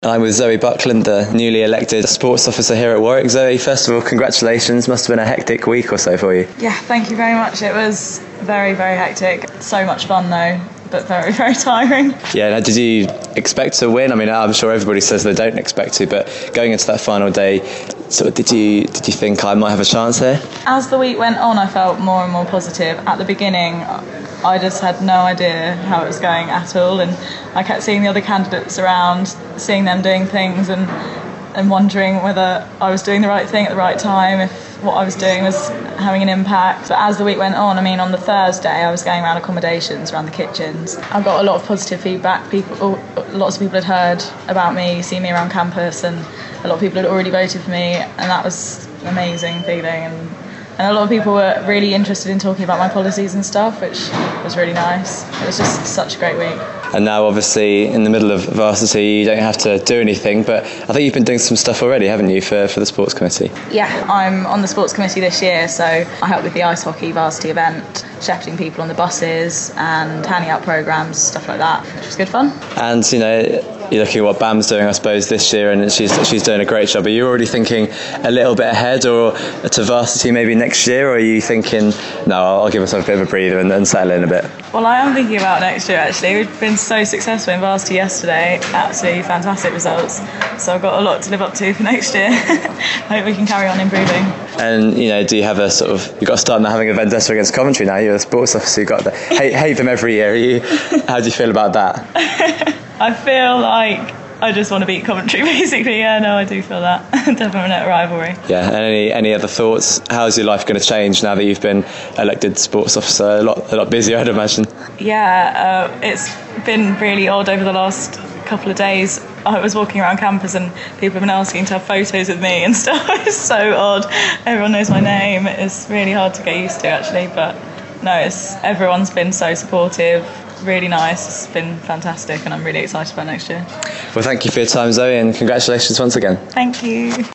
I'm with Zoe Buckland, the newly elected sports officer here at Warwick. Zoe, first of all, congratulations. Must have been a hectic week or so for you. Yeah, thank you very much. It was very, very hectic. So much fun though, but very, very tiring. Yeah, now, did you expect to win? I mean, I'm sure everybody says they don't expect to, but going into that final day, sort of, did you think I might have a chance here? As the week went on, I felt more and more positive. At the beginning, I just had no idea how it was going at all, and I kept seeing the other candidates around, seeing them doing things and wondering whether I was doing the right thing at the right time, if what I was doing was having an impact. But as the week went on, on the Thursday I was going around accommodations, around the kitchens. I got a lot of positive feedback. Lots of people had heard about me, seen me around campus, and a lot of people had already voted for me, and that was an amazing feeling. And a lot of people were really interested in talking about my policies and stuff, which was really nice. It was just such a great week. And now, obviously, in the middle of varsity, you don't have to do anything, but I think you've been doing some stuff already, haven't you, for the sports committee? Yeah, I'm on the sports committee this year, so I help with the ice hockey varsity event, shepherding people on the buses and handing out programmes, stuff like that, which was good fun. And, you're looking at what Bam's doing, I suppose, this year, and she's doing a great job. Are you already thinking a little bit ahead, or to varsity maybe next year, or are you thinking, no, I'll give myself a bit of a breather and settle in a bit? Well, I am thinking about next year, actually. We've been so successful in varsity yesterday, absolutely fantastic results. So I've got a lot to live up to for next year. I hope we can carry on improving. And, do you have you've got to start now having a vendetta against Coventry now? You're a sports officer, you've got to hate them every year. How do you feel about that? I feel like I just want to beat Coventry, basically. Yeah, no, I do feel that. Definite rivalry. Yeah, and any other thoughts? How's your life going to change now that you've been elected sports officer? A lot busier, I'd imagine. Yeah, it's been really odd over the last couple of days. I was walking around campus and people have been asking to have photos with me and stuff. It's so odd. Everyone knows my name. It's really hard to get used to, actually, but no, everyone's been so supportive. Really nice. It's been fantastic, and I'm really excited about next year. Well, thank you for your time, Zoe, and congratulations once again. Thank you.